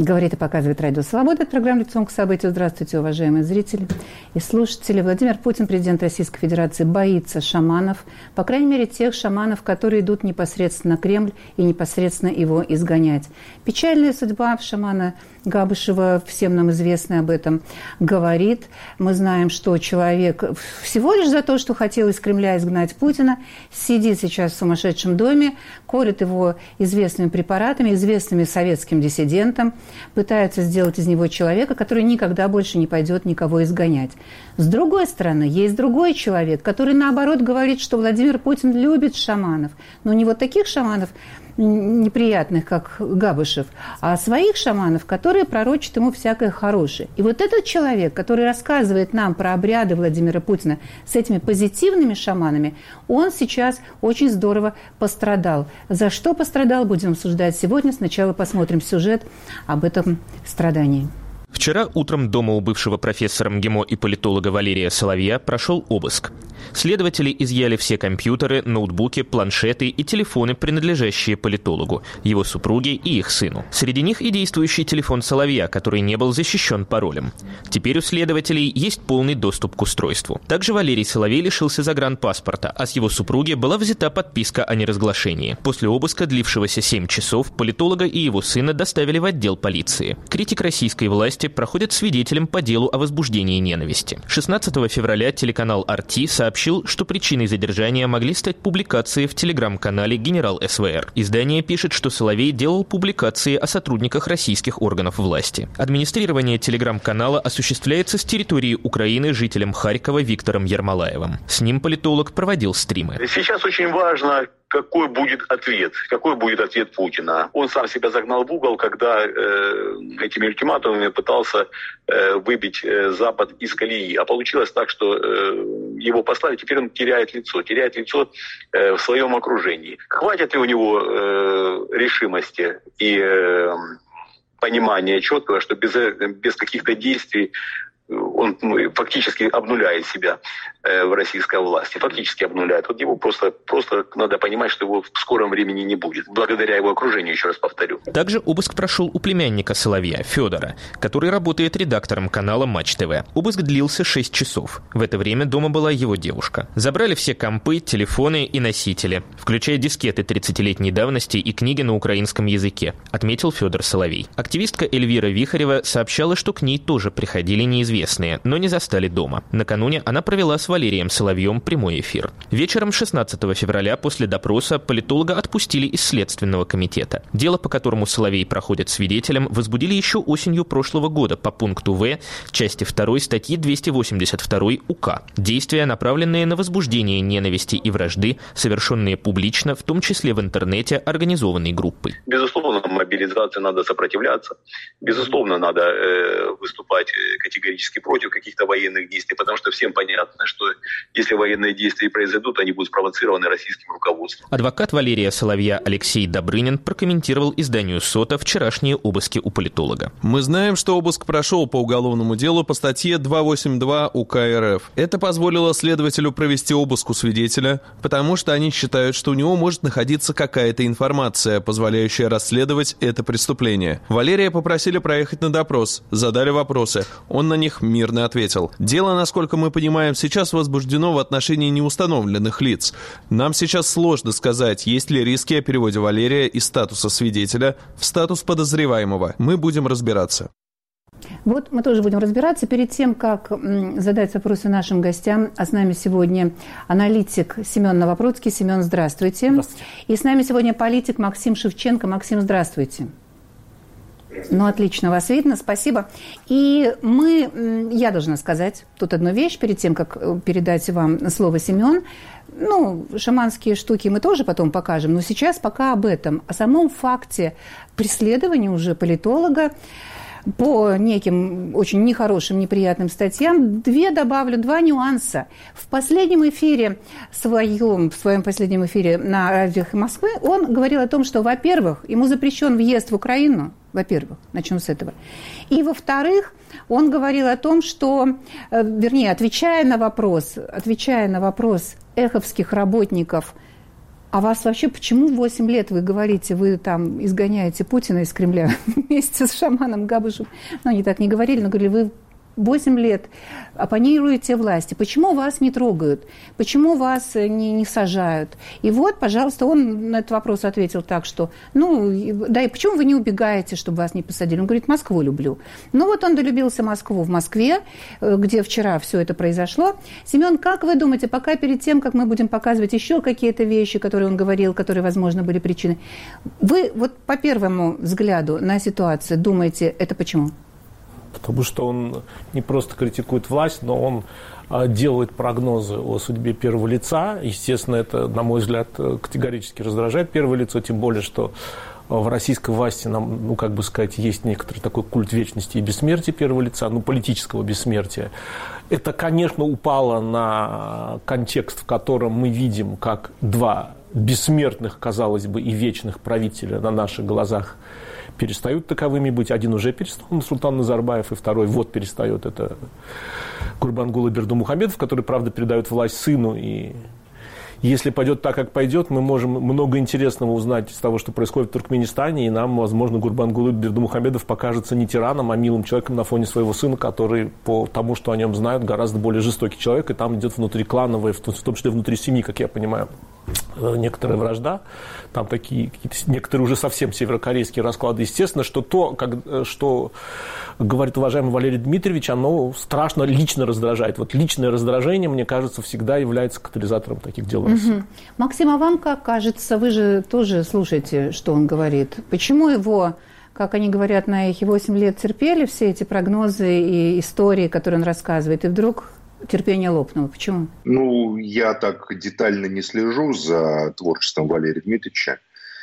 Говорит и показывает Радио Свобода. Это программа «Лицом к событию». Здравствуйте, уважаемые зрители и слушатели. Владимир Путин, президент Российской Федерации, боится шаманов. По крайней мере, тех шаманов, которые идут непосредственно на Кремль и непосредственно его изгонять. Печальная судьба шамана Габышева, всем нам известно об этом, говорит. Мы знаем, что человек всего лишь за то, что хотел из Кремля изгнать Путина, сидит сейчас в сумасшедшем доме, колет его известными препаратами, известными советским диссидентам, пытаются сделать из него человека, который никогда больше не пойдет никого изгонять. С другой стороны, есть другой человек, который, наоборот, говорит, что Владимир Путин любит шаманов. Но не вот таких шаманов неприятных, как Габышев, а своих шаманов, которые пророчат ему всякое хорошее. И вот этот человек, который рассказывает нам про обряды Владимира Путина с этими позитивными шаманами, он сейчас очень здорово пострадал. За что пострадал, будем обсуждать сегодня. Сначала посмотрим сюжет об этом страдании. Вчера утром дома у бывшего профессора МГИМО и политолога Валерия Соловья прошел обыск. Следователи изъяли все компьютеры, ноутбуки, планшеты и телефоны, принадлежащие политологу, его супруге и их сыну. Среди них и действующий телефон Соловья, который не был защищен паролем. Теперь у следователей есть полный доступ к устройству. Также Валерий Соловей лишился загранпаспорта, а с его супруги была взята подписка о неразглашении. После обыска, длившегося 7 часов, политолога и его сына доставили в отдел полиции. Критик российской власти проходит свидетелем по делу о возбуждении ненависти. 16 февраля телеканал «RT» сообщил, что причиной задержания могли стать публикации в телеграм-канале «Генерал СВР». Издание пишет, что Соловей делал публикации о сотрудниках российских органов власти. Администрирование телеграм-канала осуществляется с территории Украины жителем Харькова Виктором Ермолаевым. С ним политолог проводил стримы. Сейчас очень важно, какой будет ответ Путина. Он сам себя загнал в угол, когда этими ультиматумами пытался выбить Запад из колеи. А получилось так, что его послали, теперь он теряет лицо в своем окружении. Хватит ли у него решимости и понимания четкого, что без каких-то действий он фактически обнуляет себя в российской власти. Фактически обнуляет. Вот его просто надо понимать, что его в скором времени не будет. Благодаря его окружению, еще раз повторю. Также обыск прошел у племянника Соловья, Федора, который работает редактором канала Матч ТВ. Обыск длился 6 часов. В это время дома была его девушка. Забрали все компы, телефоны и носители, включая дискеты 30-летней давности и книги на украинском языке, отметил Федор Соловей. Активистка Эльвира Вихарева сообщала, что к ней тоже приходили неизвестные, но не застали дома. Накануне она провела с Валерием Соловьем прямой эфир. Вечером 16 февраля после допроса политолога отпустили из Следственного комитета. Дело, по которому Соловей проходит свидетелем, возбудили еще осенью прошлого года по пункту В, части 2 статьи 282 УК. Действия, направленные на возбуждение ненависти и вражды, совершенные публично, в том числе в интернете, организованной группой. Безусловно, мобилизации надо сопротивляться. Безусловно, надо выступать категорически против каких-то военных действий, потому что всем понятно, что если военные действия произойдут, они будут спровоцированы российским руководством. Адвокат Валерия Соловья Алексей Добрынин прокомментировал изданию СОТА вчерашние обыски у политолога. Мы знаем, что обыск прошел по уголовному делу по статье 282 УК РФ. Это позволило следователю провести обыск у свидетеля, потому что они считают, что у него может находиться какая-то информация, позволяющая расследовать это преступление. Валерия попросили проехать на допрос, задали вопросы. Он на них мирно ответил. Дело, насколько мы понимаем, сейчас возбуждено в отношении неустановленных лиц. Нам сейчас сложно сказать, есть ли риски о переводе Валерия из статуса свидетеля в статус подозреваемого. Мы будем разбираться. Вот мы тоже будем разбираться. Перед тем, как задать вопросы нашим гостям, а с нами сегодня аналитик Семен Новопрудский. Семен, здравствуйте. Здравствуйте. И с нами сегодня политик Максим Шевченко. Максим, здравствуйте. Ну, отлично вас видно, спасибо. И я должна сказать тут одну вещь, перед тем, как передать вам слово, Семен. Шаманские штуки мы тоже потом покажем, но сейчас пока об этом, о самом факте преследования уже политолога по неким очень нехорошим, неприятным статьям. Добавлю два нюанса. В последнем эфире, в своем последнем эфире на радио Москвы, он говорил о том, что, во-первых, ему запрещен въезд в Украину, во-первых, начнем с этого. И, во-вторых, он говорил о том, что, отвечая на вопрос эховских работников А вас вообще, почему 8 лет, вы говорите, вы там изгоняете Путина из Кремля вместе с шаманом Габышевым? Ну, они так не говорили, но говорили, вы 8 лет оппонируете власти. Почему вас не трогают? Почему вас не сажают? И вот, пожалуйста, он на этот вопрос ответил так, что, да, и почему вы не убегаете, чтобы вас не посадили? Он говорит, Москву люблю. Ну вот он долюбился Москву в Москве, где вчера все это произошло. Семен, как вы думаете, пока перед тем, как мы будем показывать еще какие-то вещи, которые он говорил, которые, возможно, были причиной, вы вот по первому взгляду на ситуацию думаете, это почему? Потому что он не просто критикует власть, но он делает прогнозы о судьбе первого лица. Естественно, это, на мой взгляд, категорически раздражает первое лицо, тем более, что в российской власти нам, есть некоторый такой культ вечности и бессмертия первого лица, политического бессмертия. Это, конечно, упало на контекст, в котором мы видим, как два бессмертных, казалось бы, и вечных правителя на наших глазах перестают таковыми быть. Один уже перестал, Нурсултан Назарбаев, и второй перестает. Это Гурбангулы Бердымухамедов, который, правда, передает власть сыну. И если пойдет так, как пойдет, мы можем много интересного узнать из того, что происходит в Туркменистане, и нам, возможно, Гурбангулы Бердымухамедов покажется не тираном, а милым человеком на фоне своего сына, который, по тому, что о нем знают, гораздо более жестокий человек, и там идет внутриклановая, в том числе внутри семьи, как я понимаю, некоторая вражда, там такие некоторые уже совсем северокорейские расклады. Естественно, что говорит уважаемый Валерий Дмитриевич, оно страшно лично раздражает. Вот личное раздражение, мне кажется, всегда является катализатором таких дел в России. Максим, а вам как кажется, вы же тоже слушаете, что он говорит, почему его, как они говорят на эхе, 8 лет терпели все эти прогнозы и истории, которые он рассказывает, и вдруг терпение лопнуло? Почему? Я так детально не слежу за творчеством Валерия Дмитриевича.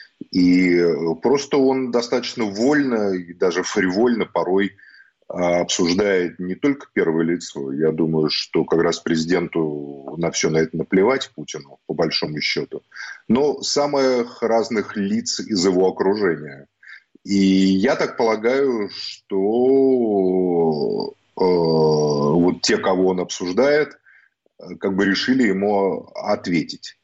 И просто он достаточно вольно и даже фривольно порой обсуждает не только первое лицо. Я думаю, что как раз президенту на все на это наплевать, Путину, по большому счету. Но самых разных лиц из его окружения. И я так полагаю, что вот те, кого он обсуждает, решили ему ответить.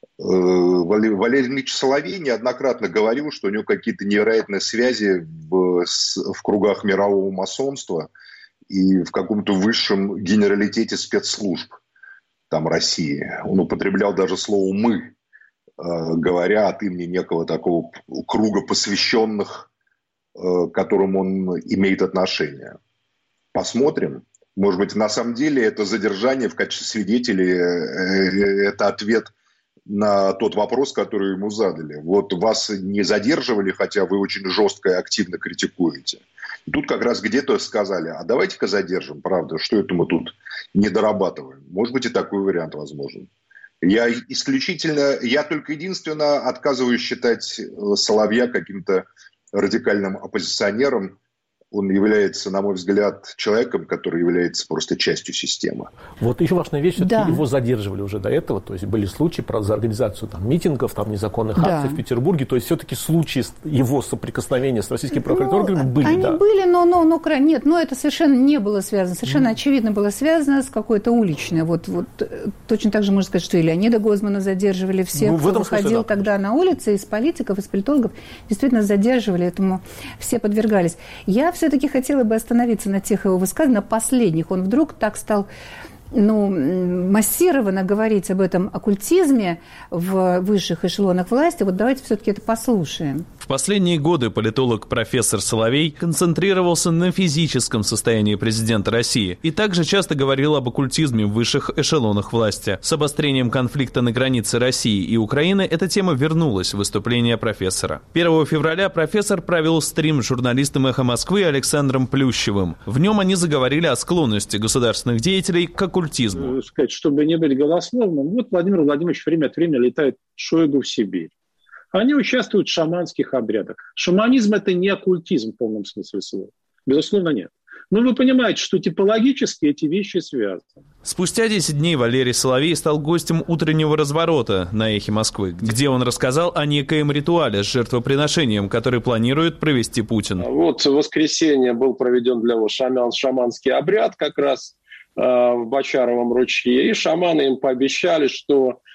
Валерий Ильич Соловей неоднократно говорил, что у него какие-то невероятные связи в кругах мирового масонства и в каком-то высшем генералитете спецслужб России. Он употреблял даже слово «мы», говоря от имени некого такого круга посвященных, к которым он имеет отношение. Посмотрим. Может быть, на самом деле это задержание в качестве свидетелей, это ответ на тот вопрос, который ему задали. Вот вас не задерживали, хотя вы очень жестко и активно критикуете. И тут как раз где-то сказали, а давайте-ка задержим, правда, что это мы тут не дорабатываем. Может быть, и такой вариант возможен. Я только единственно отказываюсь считать Соловья каким-то радикальным оппозиционером. Он является, на мой взгляд, человеком, который является просто частью системы. Вот еще важная вещь, все-таки его задерживали уже до этого, то есть были случаи за организацию митингов, незаконных акций в Петербурге, то есть все-таки случаи его соприкосновения с российскими правоохранительными органами были. Они были, но нет, это совершенно не было связано, совершенно очевидно было связано с какой-то уличной. Вот точно так же можно сказать, что и Леонида Гозмана задерживали, всех, кто выходил тогда на улицы, из политиков, из политологов, действительно задерживали, этому все подвергались. Я все-таки хотела бы остановиться на тех его высказываниях, на последних. Он вдруг так стал массированно говорить об этом оккультизме в высших эшелонах власти. Вот давайте все-таки это послушаем. В последние годы политолог профессор Соловей концентрировался на физическом состоянии президента России и также часто говорил об оккультизме в высших эшелонах власти. С обострением конфликта на границе России и Украины эта тема вернулась в выступление профессора. 1 февраля профессор провел стрим с журналистом «Эхо Москвы» Александром Плющевым. В нем они заговорили о склонности государственных деятелей к оккультизму. Чтобы не быть голословным, вот Владимир Владимирович время от времени летает Шойгу в Сибирь. Они участвуют в шаманских обрядах. Шаманизм – это не оккультизм в полном смысле слова. Безусловно, нет. Но вы понимаете, что типологически эти вещи связаны. Спустя 10 дней Валерий Соловей стал гостем утреннего разворота на «Эхе Москвы», где он рассказал о некоем ритуале с жертвоприношением, который планирует провести Путин. Вот в воскресенье был проведен для него шаманский обряд как раз в Бочаровом ручье. И шаманы им пообещали, что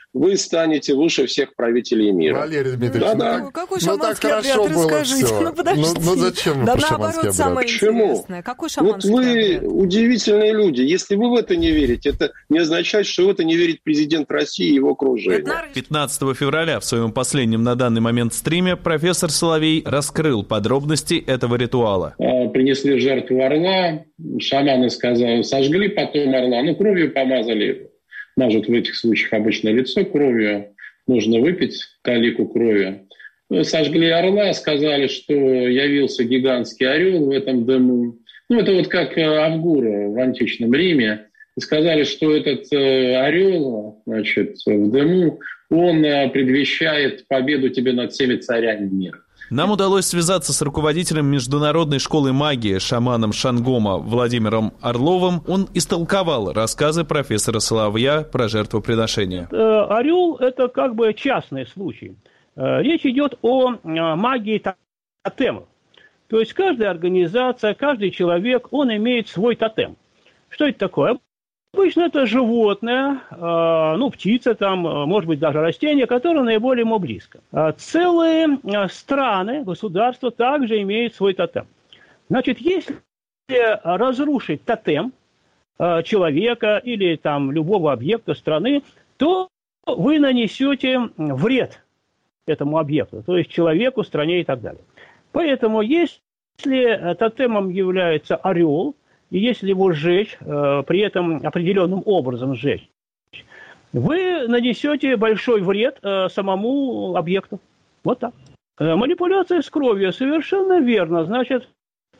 вы станете выше всех правителей мира. Валерий Дмитриевич, какой шаманский обряд, расскажите. Ну, подождите. Зачем да про наоборот, шаманский самое обряд? интересное. Какой шаманский Вот вы обряд? удивительные люди. Если вы в это не верите, это не означает, что в это не верит президент России и его окружение. 15 февраля в своем последнем на данный момент стриме профессор Соловей раскрыл подробности этого ритуала. Принесли жертву орла, шаманы сказали, сожгли потом орла, кровью помазали. Мажут в этих случаях обычно лицо кровью, нужно выпить талику крови. Сожгли орла, сказали, что явился гигантский орел в этом дыму. Это вот как Авгура в античном Риме. Сказали, что этот орел, в дыму, он предвещает победу тебе над всеми царями мира. Нам удалось связаться с руководителем Международной школы магии, шаманом Шангома Владимиром Орловым. Он истолковал рассказы профессора Соловья про жертвоприношение. Орел – это как бы частный случай. Речь идет о магии тотемов. То есть каждая организация, каждый человек, он имеет свой тотем. Что это такое? Обычно это животное, птица, там, может быть, даже растение, которое наиболее ему близко. Целые страны, государства также имеют свой тотем. Значит, если разрушить тотем человека или там, любого объекта страны, то вы нанесете вред этому объекту, то есть человеку, стране и так далее. Поэтому, если тотемом является орел, и если его сжечь, при этом определенным образом сжечь, вы нанесете большой вред самому объекту. Вот так. Манипуляция с кровью совершенно верно. Значит,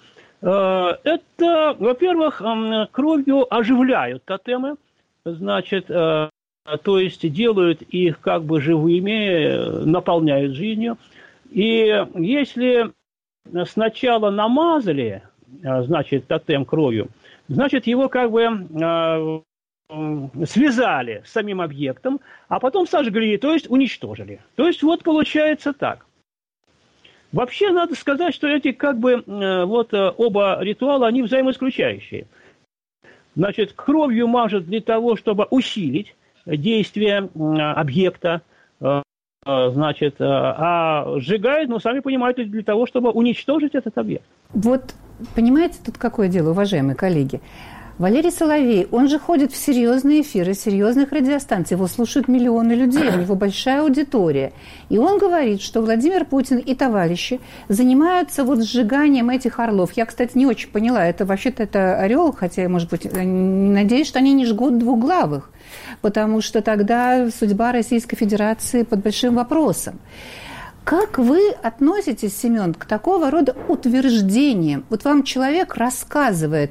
это, во-первых, кровью оживляют тотемы, значит, то есть делают их как бы живыми, наполняют жизнью. И если сначала намазали, значит, тотем кровью, значит, его как бы связали с самим объектом, а потом сожгли, то есть уничтожили. То есть вот получается так. Вообще надо сказать, что эти как бы оба ритуала, они взаимоисключающие. Значит, кровью мажут для того, чтобы усилить действие объекта, значит, а сжигают, сами понимаете, для того, чтобы уничтожить этот объект. Вот, понимаете, тут какое дело, уважаемые коллеги? Валерий Соловей, он же ходит в серьезные эфиры, серьезных радиостанций, его слушают миллионы людей, у него большая аудитория. И он говорит, что Владимир Путин и товарищи занимаются сжиганием этих орлов. Я, кстати, не очень поняла, это вообще-то это орел, хотя, может быть, надеюсь, что они не жгут двуглавых, потому что тогда судьба Российской Федерации под большим вопросом. Как вы относитесь, Семен, к такого рода утверждениям? Вот вам человек рассказывает,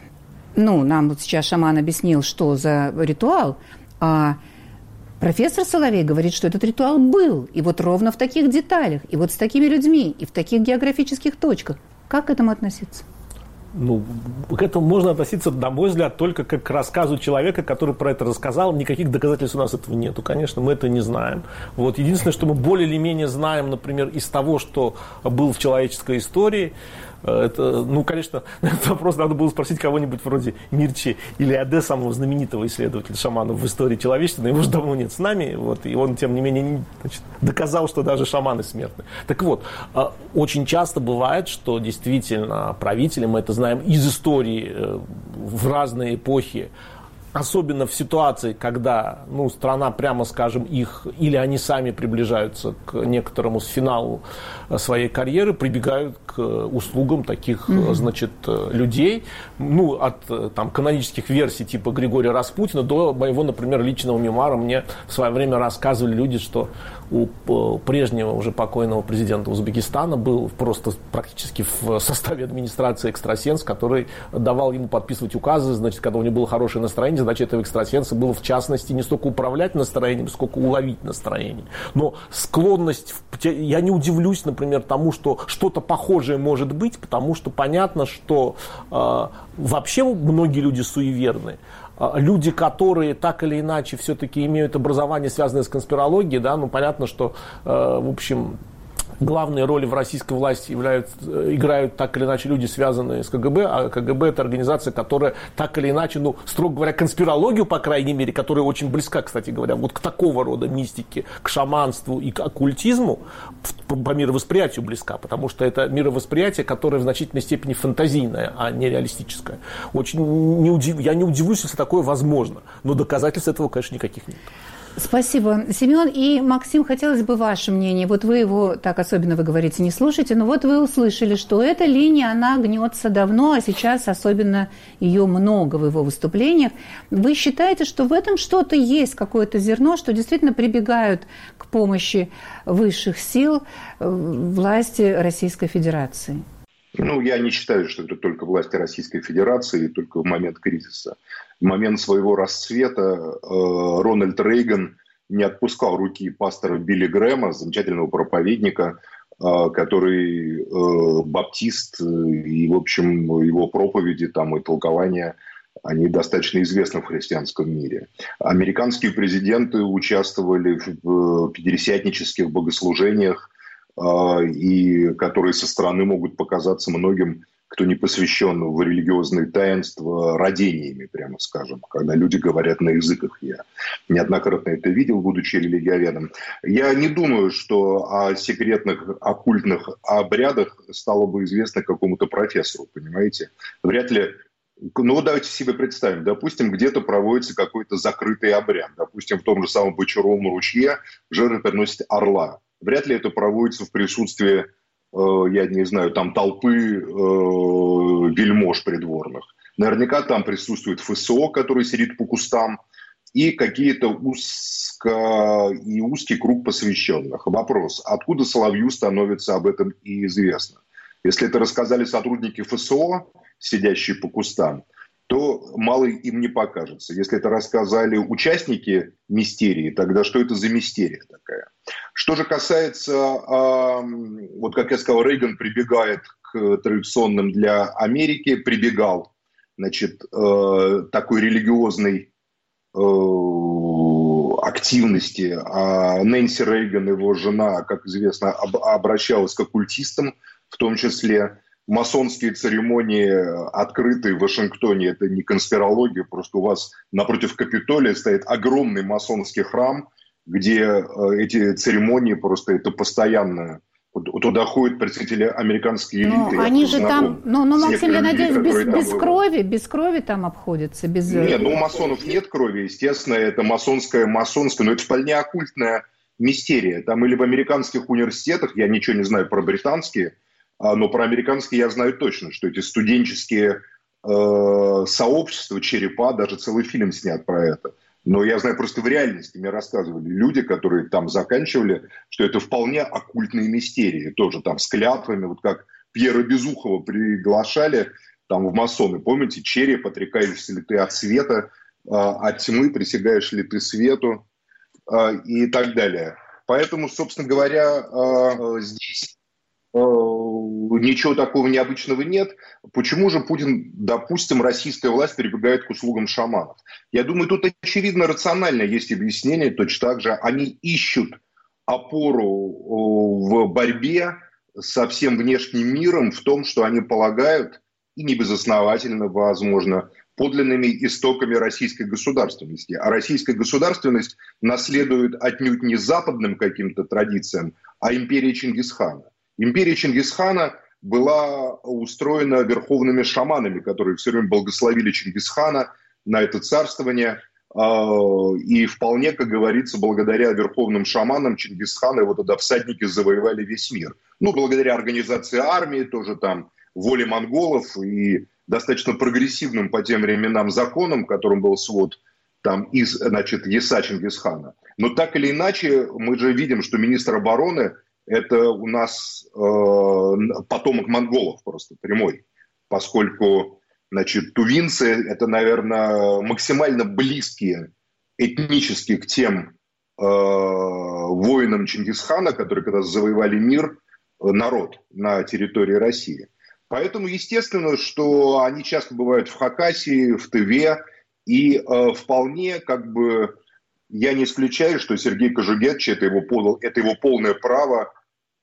нам вот сейчас шаман объяснил, что за ритуал, а профессор Соловей говорит, что этот ритуал был, и вот ровно в таких деталях, и вот с такими людьми, и в таких географических точках. Как к этому относиться? К этому можно относиться, на мой взгляд, только как к рассказу человека, который про это рассказал. Никаких доказательств у нас этого нету. Конечно, мы это не знаем. Единственное, что мы более или менее знаем, например, из того, что было в человеческой истории, это, конечно, на этот вопрос надо было спросить кого-нибудь вроде Мирчи или Аде, самого знаменитого исследователя шаманов в истории человечества, но его же давно нет с нами, и он, тем не менее, доказал, что даже шаманы смертны. Так вот, очень часто бывает, что действительно правители, мы это знаем из истории в разные эпохи, особенно в ситуации, когда страна, прямо скажем, их, или они сами приближаются к некоторому финалу своей карьеры, прибегают к услугам таких, людей, от канонических версий типа Григория Распутина до моего, например, личного мемуара. Мне в свое время рассказывали люди, что у прежнего уже покойного президента Узбекистана был просто практически в составе администрации экстрасенс, который давал ему подписывать указы, значит, когда у него было хорошее настроение, задача этого экстрасенса была, в частности, не столько управлять настроением, сколько уловить настроение. Но склонность, я не удивлюсь, например, тому, что что-то похожее может быть, потому что понятно, что вообще многие люди суеверны. Люди, которые так или иначе все-таки имеют образование, связанное с конспирологией, понятно, что, в общем, главные роли в российской власти играют так или иначе люди, связанные с КГБ, а КГБ – это организация, которая так или иначе, строго говоря, конспирологию, по крайней мере, которая очень близка, кстати говоря, вот к такого рода мистике, к шаманству и к оккультизму, по мировосприятию близка, потому что это мировосприятие, которое в значительной степени фантазийное, а не реалистическое. Я не удивлюсь, если такое возможно, но доказательств этого, конечно, никаких нет. Спасибо, Семен. И, Максим, хотелось бы ваше мнение. Вот вы его, так особенно вы говорите, не слушаете, но вот вы услышали, что эта линия, она гнется давно, а сейчас особенно ее много в его выступлениях. Вы считаете, что в этом что-то есть, какое-то зерно, что действительно прибегают к помощи высших сил власти Российской Федерации? Я не считаю, что это только власти Российской Федерации, только в момент кризиса. В момент своего расцвета Рональд Рейган не отпускал руки пастора Билли Грэма, замечательного проповедника, который баптист, и, в общем, его проповеди и толкования, они достаточно известны в христианском мире. Американские президенты участвовали в пятидесятнических богослужениях, и которые со стороны могут показаться многим, кто не посвящен в религиозные таинства, родениями, прямо скажем, когда люди говорят на языках. Я неоднократно это видел, будучи религиоведом. Я не думаю, что о секретных оккультных обрядах стало бы известно какому-то профессору, понимаете? Вряд ли. Давайте себе представим, допустим, где-то проводится какой-то закрытый обряд. Допустим, в том же самом Бочаровом ручье жертвы приносят орла. Вряд ли это проводится в присутствии, я не знаю, толпы вельмож придворных. Наверняка там присутствует ФСО, который сидит по кустам, и какие-то узкий круг посвященных. Вопрос, откуда Соловью становится об этом и известно? Если это рассказали сотрудники ФСО, сидящие по кустам, то мало им не покажется. Если это рассказали участники мистерии, тогда что это за мистерия такая? Что же касается, как я сказал, Рейган прибегает к традиционным для Америки, такой религиозной активности. А Нэнси Рейган, его жена, как известно, обращалась к оккультистам, в том числе. Масонские церемонии, открытые в Вашингтоне, это не конспирология, просто у вас напротив Капитолия стоит огромный масонский храм, где эти церемонии просто это постоянно. Туда ходят представители американской элиты. Они же там, Максим, я надеюсь, без крови там обходятся. Нет, у масонов нет крови, естественно, это масонская, но это вполне оккультная мистерия. Там или в американских университетах, я ничего не знаю про британские, но про американские я знаю точно, что эти студенческие сообщества, черепа, даже целый фильм снят про это. Но я знаю просто в реальности, мне рассказывали люди, которые там заканчивали, что это вполне оккультные мистерии, тоже там с клятвами, как Пьера Безухова приглашали там в масоны, помните, череп, отрекаешься ли ты от света, от тьмы, присягаешь ли ты свету и так далее. Поэтому, собственно говоря, здесь ничего такого необычного нет. Почему же Путин, допустим, российская власть прибегает к услугам шаманов? Я думаю, тут очевидно рационально есть объяснение. Точно так же они ищут опору в борьбе со всем внешним миром в том, что они полагают, и небезосновательно, возможно, подлинными истоками российской государственности. А российская государственность наследует отнюдь не западным каким-то традициям, а империи Чингисхана. Империя Чингисхана была устроена верховными шаманами, которые все время благословили Чингисхана на это царствование. И вполне, как говорится, благодаря верховным шаманам Чингисхана его тогда всадники завоевали весь мир. Благодаря организации армии, тоже там воле монголов и достаточно прогрессивным по тем временам законам, которым был свод яса Чингисхана. Но так или иначе, мы же видим, что министр обороны это у нас потомок монголов просто прямой, поскольку, тувинцы это, наверное, максимально близкие этнически к тем воинам Чингисхана, которые когда завоевали мир, народ на территории России. Поэтому, естественно, что они часто бывают в Хакасии, в Тыве, и вполне я не исключаю, что Сергей Кожугетович, это его полное право,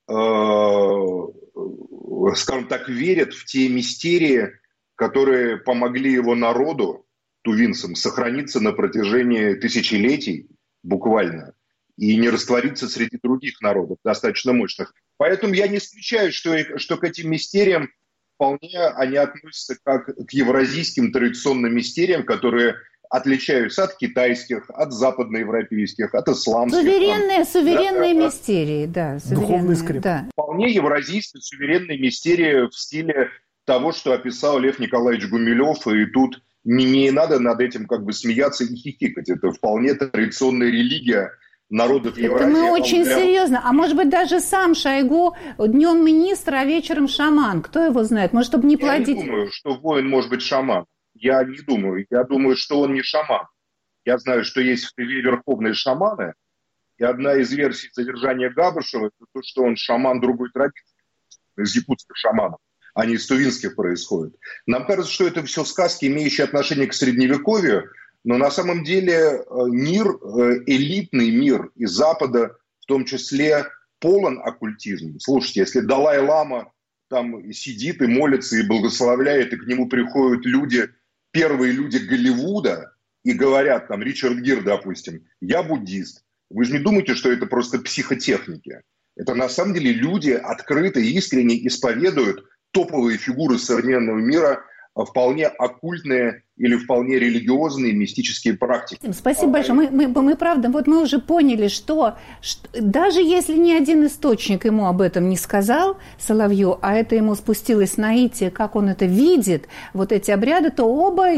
скажем так, верят в те мистерии, которые помогли его народу, тувинцам, сохраниться на протяжении тысячелетий буквально и не раствориться среди других народов, достаточно мощных. Поэтому я не исключаю, что к этим мистериям вполне они относятся как к евразийским традиционным мистериям, которые отличаются от китайских, от западноевропейских, от исламских. Суверенные мистерии, да. Духовный скреп. Да. Вполне евразийские суверенные мистерии в стиле того, что описал Лев Николаевич Гумилев, и тут не надо над этим как бы смеяться и хихикать. Это вполне традиционная религия народов Евразии. Это мы очень серьезно. А может быть, даже сам Шойгу днем министр, а вечером шаман. Кто его знает? Может, чтобы не плодить... Я не думаю, что воин может быть шаман. Я не думаю. Я думаю, что он не шаман. Я знаю, что есть в Тыве верховные шаманы. И одна из версий задержания Габышева – это то, что он шаман другой традиции. Из якутских шаманов. Они из тувинских происходят. Нам кажется, что это все сказки, имеющие отношение к Средневековью. Но на самом деле мир, элитный мир из Запада, в том числе, полон оккультизма. Слушайте, если Далай-лама там сидит и молится, и благословляет, и к нему приходят люди, первые люди Голливуда, и говорят, там, Ричард Гир, допустим, я буддист. Вы же не думаете, что это просто психотехники. Это на самом деле люди открыто и искренне исповедуют топовые фигуры современного мира, вполне оккультные или вполне религиозные мистические практики. Спасибо большое. Мы правда, вот мы уже поняли, что даже если ни один источник ему об этом не сказал, Соловью, а это ему спустилось наитие, как он это видит, вот эти обряды, то оба,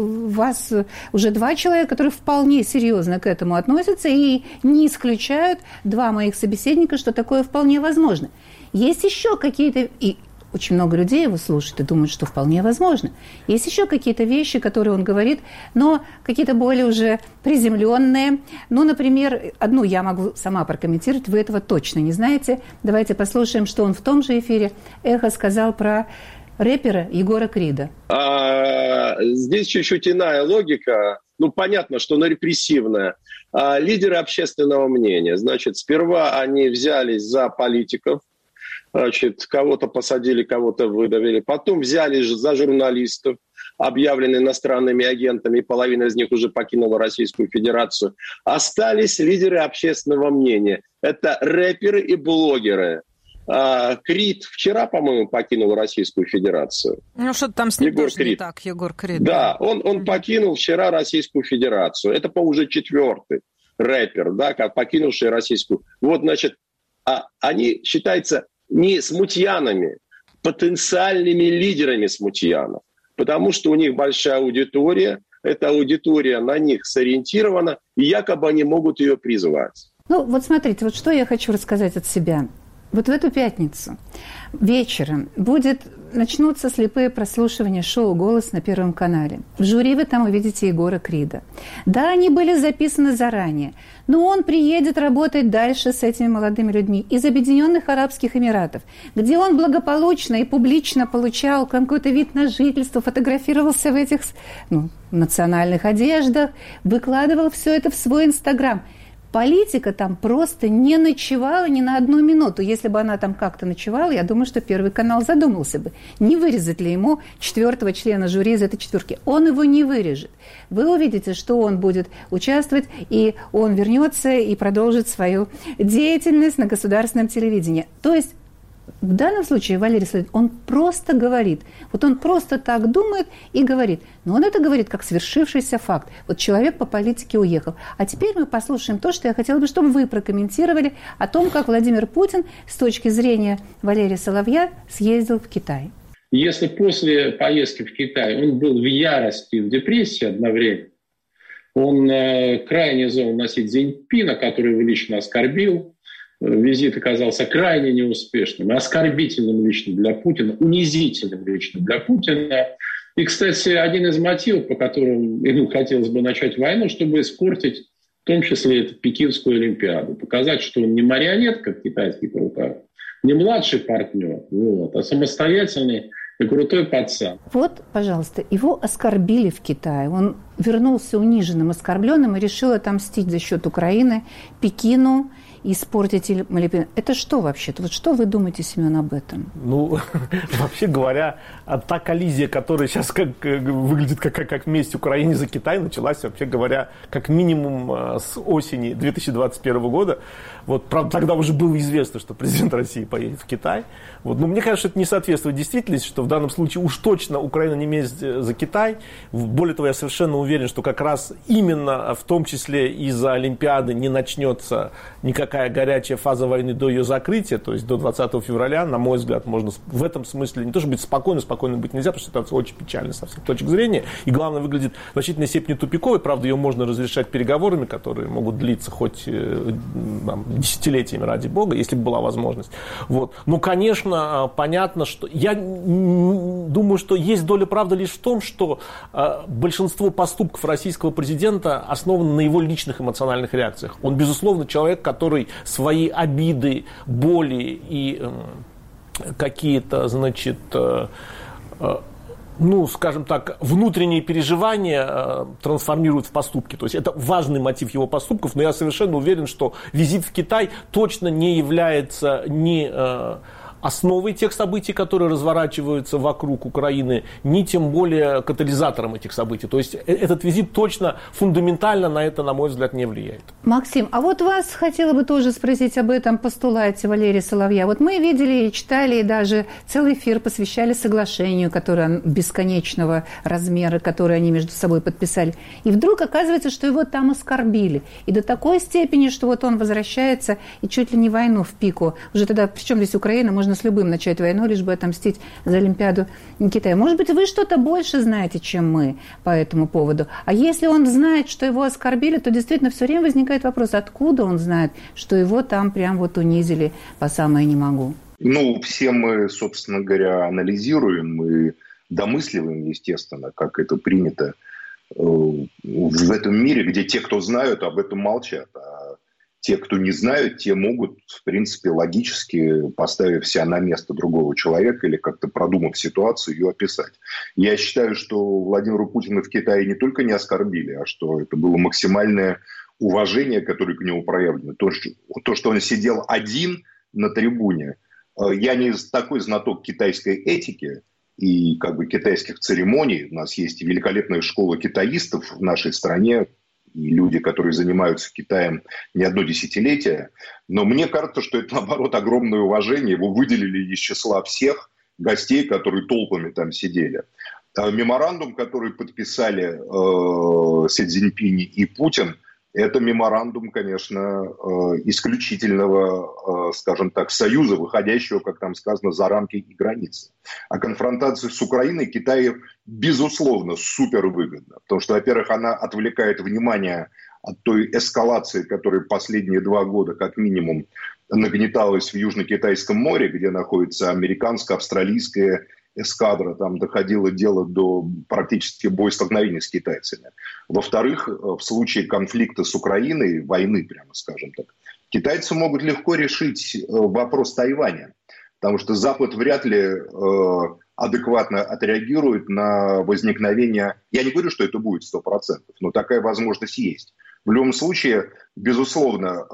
вас уже два человека, которые вполне серьезно к этому относятся и не исключают, два моих собеседника, что такое вполне возможно. Есть еще какие-то... Очень много людей его слушают и думают, что вполне возможно. Есть еще какие-то вещи, которые он говорит, но какие-то более уже приземленные. Ну, например, одну я могу сама прокомментировать, вы этого точно не знаете. Давайте послушаем, что он в том же эфире «Эхо» сказал про рэпера Егора Крида. Здесь чуть-чуть иная логика. Ну, понятно, что она репрессивная. Лидеры общественного мнения. Значит, сперва они взялись за политиков, значит, кого-то посадили, кого-то выдавили. Потом взяли за журналистов, объявленных иностранными агентами, и половина из них уже покинула Российскую Федерацию. Остались лидеры общественного мнения. Это рэперы и блогеры. Крид вчера, по-моему, покинул Российскую Федерацию. Ну, что-то там с ним тоже не так, Егор Крид. Да, он покинул вчера Российскую Федерацию. Это, по-моему, уже четвертый рэпер, да, покинувший Российскую. Вот, значит, они считаются не смутьянами, потенциальными лидерами смутьянов, потому что у них большая аудитория, эта аудитория на них сориентирована, и якобы они могут ее призвать. Ну, вот смотрите, вот что я хочу рассказать от себя. Вот в эту пятницу вечером начнутся слепые прослушивания шоу «Голос» на Первом канале. В жюри вы там увидите Егора Крида. Да, они были записаны заранее, но он приедет работать дальше с этими молодыми людьми из Объединенных Арабских Эмиратов, где он благополучно и публично получал какой-то вид на жительство, фотографировался в этих национальных одеждах, выкладывал все это в свой Инстаграм. Политика там просто не ночевала ни на одну минуту. Если бы она там как-то ночевала, я думаю, что Первый канал задумался бы, не вырезать ли ему 4-го члена жюри из этой четверки. Он его не вырежет. Вы увидите, что он будет участвовать, и он вернется и продолжит свою деятельность на государственном телевидении. То есть в данном случае Валерий Соловьев, он просто говорит. Вот он просто так думает и говорит. Но он это говорит как свершившийся факт. Вот человек по политике уехал. А теперь мы послушаем то, что я хотела бы, чтобы вы прокомментировали о том, как Владимир Путин с точки зрения Валерия Соловья съездил в Китай. Если после поездки в Китай он был в ярости, в депрессии одновременно, он крайне зол на Си Цзиньпина, который его лично оскорбил. Визит оказался крайне неуспешным, оскорбительным лично для Путина, унизительным лично для Путина. И, кстати, один из мотивов, по которым ему хотелось бы начать войну, чтобы испортить в том числе эту Пекинскую Олимпиаду. Показать, что он не марионетка в китайских руках, не младший партнер, а самостоятельный и крутой пацан. Вот, пожалуйста, его оскорбили в Китае. Он вернулся униженным, оскорбленным и решил отомстить за счет Украины, Пекину испортить или манипулировать. Это что вообще-то? Вот что вы думаете, Семен, об этом? Ну, вообще говоря, та коллизия, которая сейчас выглядит как месть Украине за Китай, началась, вообще говоря, как минимум с осени 2021 года. Вот, правда, тогда уже было известно, что президент России поедет в Китай. Вот, но мне кажется, это не соответствует действительности, что в данном случае уж точно Украина не месть за Китай. Более того, я совершенно уверен, что как раз именно в том числе из-за Олимпиады не начнется никакая горячая фаза войны до ее закрытия, то есть до 20 февраля, на мой взгляд, можно в этом смысле не то, чтобы быть спокойно быть нельзя, потому что ситуация очень печальная со всех точек зрения, и главное, выглядит в значительной степени тупиковой, правда, ее можно разрешать переговорами, которые могут длиться хоть десятилетиями, ради бога, если бы была возможность. Вот. Ну, конечно, понятно, что я думаю, что есть доля правды лишь в том, что большинство поступков российского президента основано на его личных эмоциональных реакциях. Он, безусловно, человек, который свои обиды, боли и какие-то, значит, ну, скажем так, внутренние переживания трансформируют в поступки. То есть это важный мотив его поступков, но я совершенно уверен, что визит в Китай точно не является ни основой тех событий, которые разворачиваются вокруг Украины, ни тем более катализатором этих событий. То есть этот визит точно фундаментально на это, на мой взгляд, не влияет. Максим, а вот вас хотела бы тоже спросить об этом постулате Валерия Соловья. Вот мы видели и читали, и даже целый эфир посвящали соглашению, которое бесконечного размера, которое они между собой подписали. И вдруг оказывается, что его там оскорбили. И до такой степени, что вот он возвращается и чуть ли не войну в пику. Уже тогда, причем здесь Украина, можно с любым начать войну, лишь бы отомстить за Олимпиаду Китая. Может быть, вы что-то больше знаете, чем мы по этому поводу. А если он знает, что его оскорбили, то действительно все время возникает вопрос, откуда он знает, что его там прям вот унизили по самое не могу. Ну, все мы, собственно говоря, анализируем и домысливаем, естественно, как это принято в этом мире, где те, кто знают, об этом молчат. А те, кто не знают, те могут, в принципе, логически, поставив себя на место другого человека или как-то продумав ситуацию, ее описать. Я считаю, что Владимира Путина в Китае не только не оскорбили, а что это было максимальное уважение, которое к нему проявлено. То, что он сидел один на трибуне. Я не такой знаток китайской этики и как бы китайских церемоний. У нас есть великолепная школа китаистов в нашей стране, и люди, которые занимаются Китаем не одно десятилетие. Но мне кажется, что это, наоборот, огромное уважение. Его выделили из числа всех гостей, которые толпами там сидели. Меморандум, который подписали Си Цзиньпинь и Путин, это меморандум, конечно, исключительного, скажем так, союза, выходящего, как там сказано, за рамки и границы. А конфронтация с Украиной Китаю, безусловно, супервыгодна. Потому что, во-первых, она отвлекает внимание от той эскалации, которая последние 2 года, как минимум, нагнеталась в Южно-Китайском море, где находится американско-австралийская эскадра, там доходило дело до практически боестолкновений с китайцами. Во-вторых, в случае конфликта с Украиной, войны, прямо скажем так, китайцы могут легко решить вопрос Тайваня, потому что Запад вряд ли адекватно отреагирует на возникновение... Я не говорю, что это будет 100%, но такая возможность есть. В любом случае, безусловно,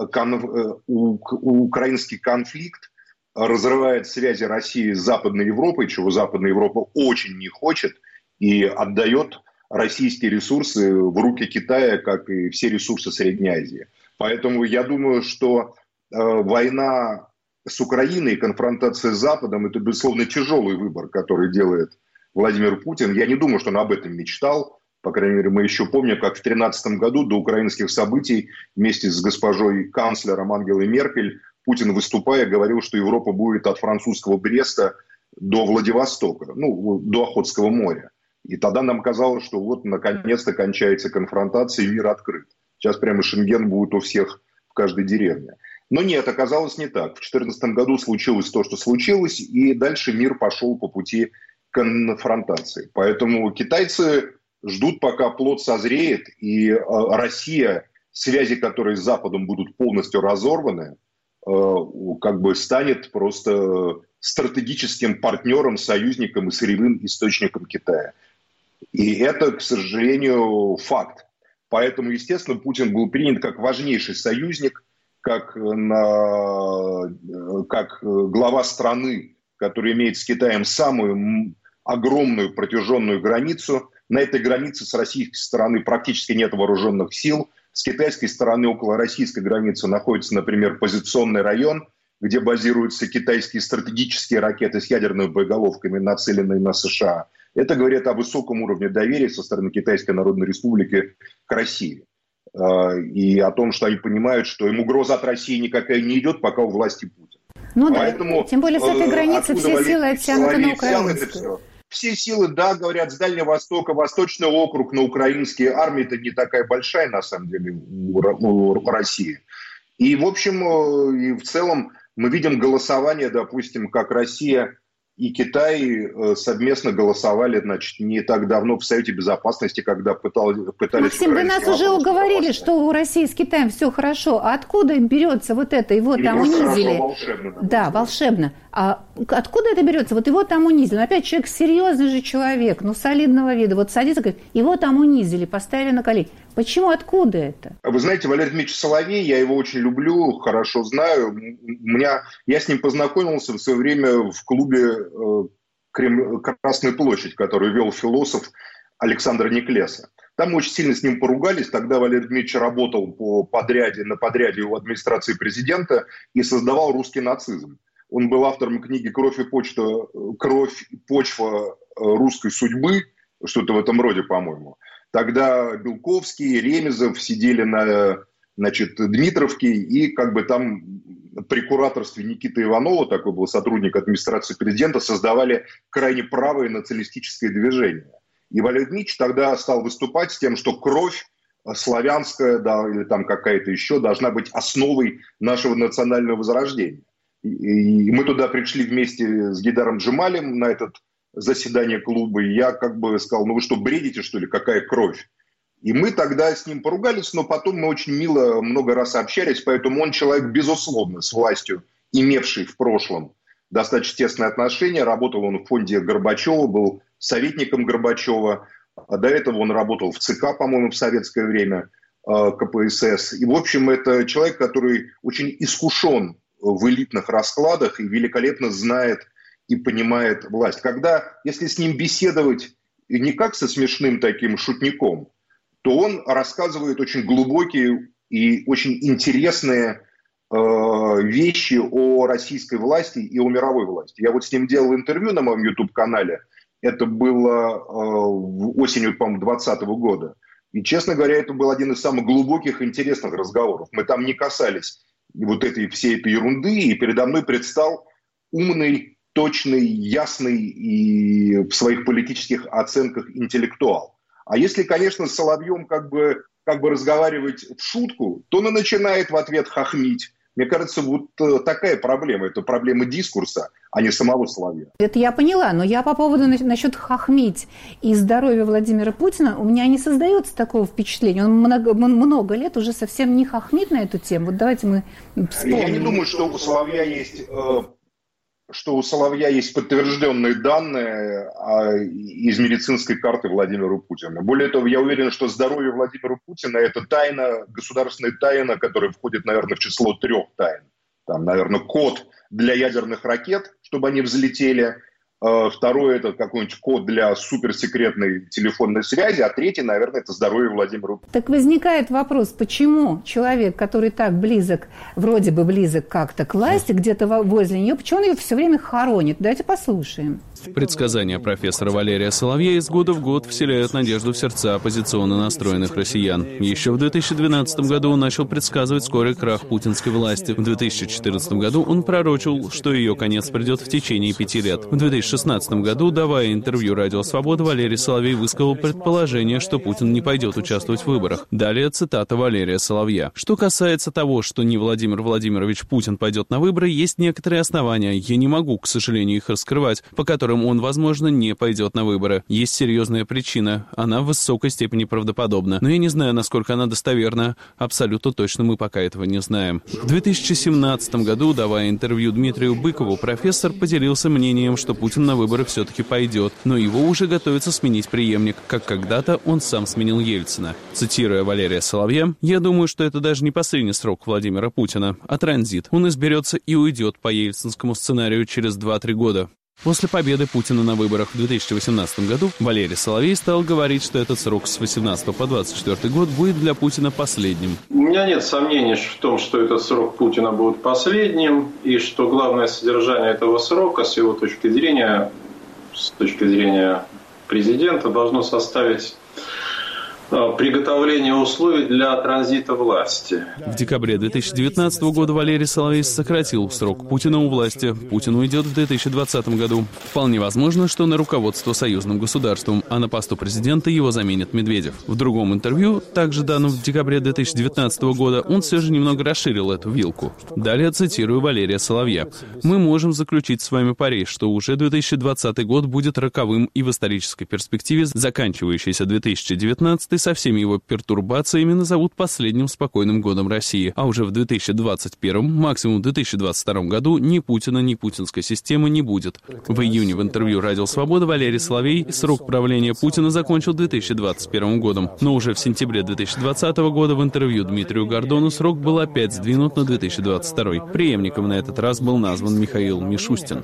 украинский конфликт разрывает связи России с Западной Европой, чего Западная Европа очень не хочет, и отдает российские ресурсы в руки Китая, как и все ресурсы Средней Азии. Поэтому я думаю, что война с Украиной и конфронтация с Западом – это, безусловно, тяжелый выбор, который делает Владимир Путин. Я не думаю, что он об этом мечтал. По крайней мере, мы еще помним, как в 2013 году до украинских событий вместе с госпожой канцлером Ангелой Меркель Путин, выступая, говорил, что Европа будет от французского Бреста до Владивостока, до Охотского моря. И тогда нам казалось, что вот наконец-то кончается конфронтация и мир открыт. Сейчас прямо Шенген будет у всех в каждой деревне. Но нет, оказалось не так. В 2014 году случилось то, что случилось, и дальше мир пошел по пути конфронтации. Поэтому китайцы ждут, пока плод созреет, и Россия, связи которой с Западом будут полностью разорваны, как бы станет просто стратегическим партнером, союзником и сырьевым источником Китая. И это, к сожалению, факт. Поэтому, естественно, Путин был принят как важнейший союзник как глава страны, которая имеет с Китаем самую огромную протяженную границу. На этой границе с российской стороны практически нет вооруженных сил. С китайской стороны около российской границы находится, например, позиционный район, где базируются китайские стратегические ракеты с ядерными боеголовками, нацеленные на США. Это говорит о высоком уровне доверия со стороны Китайской Народной Республики к России. И о том, что они понимают, что им угроза от России никакая не идет, пока у власти Путин. Ну поэтому, да, тем более с этой границы все силы оттянуты на украинскую. Все силы, да, говорят, с Дальнего Востока, Восточный округ на украинские армии-то не такая большая, на самом деле, у России. И, в общем, и в целом мы видим голосование, допустим, как Россия и Китай совместно голосовали, значит, не так давно в Совете Безопасности, когда пытались... Максим, вы нас уже уговорили, что у России с Китаем все хорошо. А откуда берется вот это? Его там унизили. Волшебно. Да, волшебно. А откуда это берется? Вот его там унизили. Но опять человек серьезный же человек, солидного вида. Вот садится, говорит, его там унизили, поставили на колени. Почему? Откуда это? Вы знаете, Валерий Дмитриевич Соловей, я его очень люблю, хорошо знаю. Я с ним познакомился в свое время в клубе «Красная площадь», который вел философ Александр Неклеса. Там мы очень сильно с ним поругались. Тогда Валерий Дмитриевич работал на подряде у администрации президента и создавал русский нацизм. Он был автором книги «Кровь и почва русской судьбы», что-то в этом роде, по-моему. Тогда Белковский, Ремезов сидели на, Дмитровке, и там при кураторстве Никиты Иванова, такой был сотрудник администрации президента, создавали крайне правое националистическое движение. И Валерий Дмитриевич тогда стал выступать с тем, что кровь славянская, да, или там какая-то еще, должна быть основой нашего национального возрождения. И мы туда пришли вместе с Гейдаром Джемалем на это заседание клуба, и я сказал, вы что, бредите, что ли, какая кровь? И мы тогда с ним поругались, но потом мы очень мило много раз общались, поэтому он человек, безусловно, с властью, имевший в прошлом достаточно тесные отношения. Работал он в фонде Горбачева, был советником Горбачева. До этого он работал в ЦК, по-моему, в советское время, КПСС. И, в общем, это человек, который очень искушен в элитных раскладах и великолепно знает и понимает власть. Если с ним беседовать не как со смешным таким шутником, то он рассказывает очень глубокие и очень интересные вещи о российской власти и о мировой власти. Я с ним делал интервью на моем YouTube-канале. Это было осенью, по-моему, 2020 года. И, честно говоря, это был один из самых глубоких и интересных разговоров. Мы там не касались всей этой ерунды, и передо мной предстал умный, точный, ясный и в своих политических оценках интеллектуал. А если, конечно, с Соловьем разговаривать в шутку, то он начинает в ответ хохмить. Мне кажется, такая проблема. Это проблема дискурса, а не самого Соловья. Это я поняла, но я по поводу насчет хохмить и здоровья Владимира Путина, у меня не создается такого впечатления. Он много лет уже совсем не хохмит на эту тему. Давайте мы вспомним. Я не думаю, что у Соловья есть подтвержденные данные из медицинской карты Владимира Путина. Более того, я уверен, что здоровье Владимира Путина – это тайна, государственная тайна, которая входит, наверное, в число 3 тайн. Там, наверное, код для ядерных ракет, чтобы они взлетели. Второе – это какой-нибудь код для суперсекретной телефонной связи. А третий, наверное, это здоровье Владимира Путина. Так возникает вопрос, почему человек, который так вроде бы близок как-то к власти, где-то возле нее, почему он ее все время хоронит? Давайте послушаем. Предсказания профессора Валерия Соловья из года в год вселяют надежду в сердца оппозиционно настроенных россиян. Еще в 2012 году он начал предсказывать скорый крах путинской власти. В 2014 году он пророчил, что ее конец придет в течение 5 лет. В 2016 году, давая интервью «Радио Свобода», Валерий Соловей высказал предположение, что Путин не пойдет участвовать в выборах. Далее цитата Валерия Соловья. Что касается того, что не Владимир Владимирович Путин пойдет на выборы, есть некоторые основания, я не могу, к сожалению, их раскрывать, по которым которым он, возможно, не пойдет на выборы. Есть серьезная причина. Она в высокой степени правдоподобна. Но я не знаю, насколько она достоверна. Абсолютно точно мы пока этого не знаем. В 2017 году, давая интервью Дмитрию Быкову, профессор поделился мнением, что Путин на выборы все-таки пойдет, но его уже готовится сменить преемник, как когда-то он сам сменил Ельцина. Цитируя Валерия Соловья, «Я думаю, что это даже не последний срок Владимира Путина, а транзит. Он изберется и уйдет по ельцинскому сценарию через 2-3 года». После победы Путина на выборах в 2018 году Валерий Соловей стал говорить, что этот срок с 18 по 24 год будет для Путина последним. У меня нет сомнений в том, что этот срок Путина будет последним, и что главное содержание этого срока, с его точки зрения президента, должно составить приготовление условий для транзита власти. В декабре 2019 года Валерий Соловей сократил срок Путина у власти. Путин уйдет в 2020 году. Вполне возможно, что на руководство союзным государством, а на посту президента его заменит Медведев. В другом интервью, также данном в декабре 2019 года, он все же немного расширил эту вилку. Далее цитирую Валерия Соловья. «Мы можем заключить с вами пари, что уже 2020 год будет роковым и в исторической перспективе заканчивающийся 2019 со всеми его пертурбациями назовут последним спокойным годом России, а уже в 2021, максимум в 2022 году ни Путина, ни путинской системы не будет». В июне в интервью «Радио Свобода» Валерий Соловей срок правления Путина закончил 2021 годом, но уже в сентябре 2020 года в интервью Дмитрию Гордону срок был опять сдвинут на 2022. Преемником на этот раз был назван Михаил Мишустин.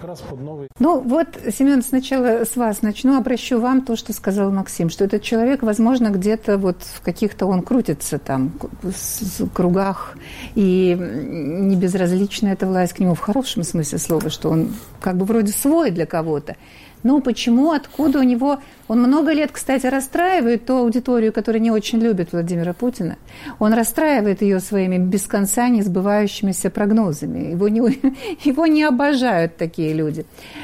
Ну вот, Семен, сначала с вас начну, обращу вам то, что сказал Максим, что этот человек, возможно, где-то вот в каких-то он крутится там в кругах, и не безразлична эта власть к нему в хорошем смысле слова, что он как бы вроде свой для кого-то. Но почему, откуда у него... Он много лет, кстати, расстраивает ту аудиторию, которая не очень любит Владимира Путина. Он расстраивает ее своими без конца не сбывающимися прогнозами. Его не обожают такие люди.